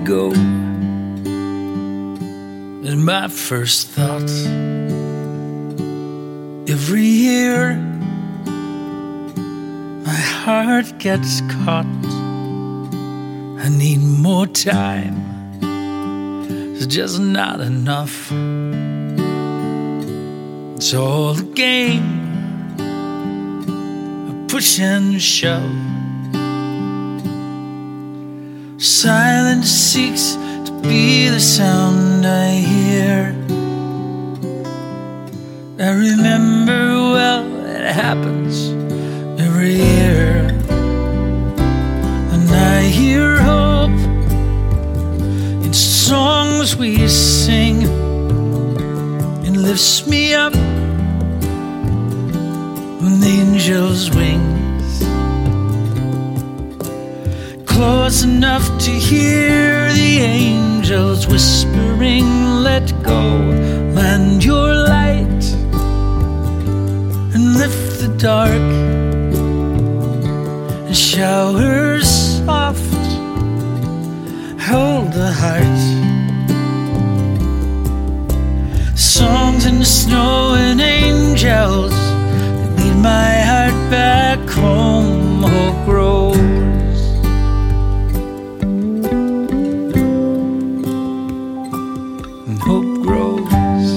go. And my first thought, every year my heart gets caught. I need more time, it's just not enough. It's all a game, a push and shove. Silence seeks to be the sound I hear. I remember well, it happens every year. And I hear hope in songs we sing. It lifts me up on the angel's wings, close enough to hear the angels whispering, let go, land your light and lift the dark, and showers soft hold the heart. Songs in the snow and angels that lead my heart back home. Hope grows, and hope grows.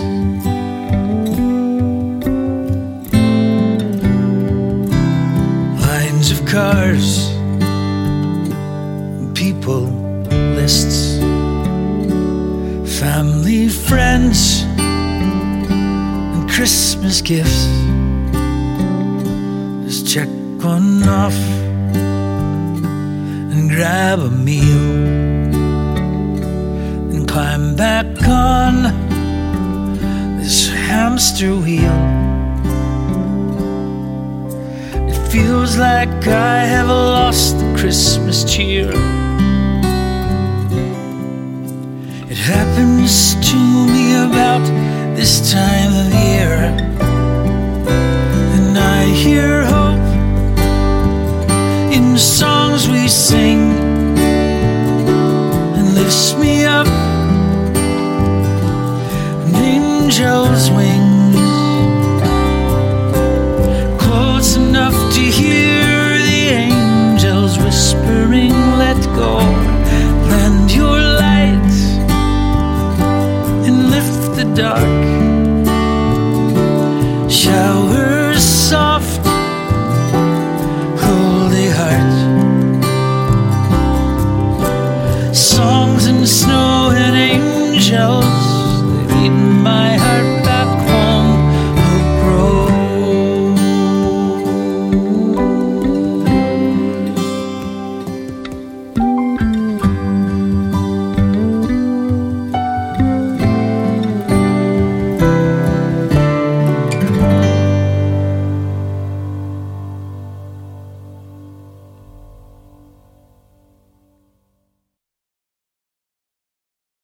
Lines of cars, people, lists, family, friends, Christmas gifts. Just check one off and grab a meal, and climb back on this hamster wheel. It feels like I have lost the Christmas cheer. It happens to me about this time of year, and I hear hope in the songs we sing, and lifts me up an angel's wings, close enough to hear the angels whispering, let go,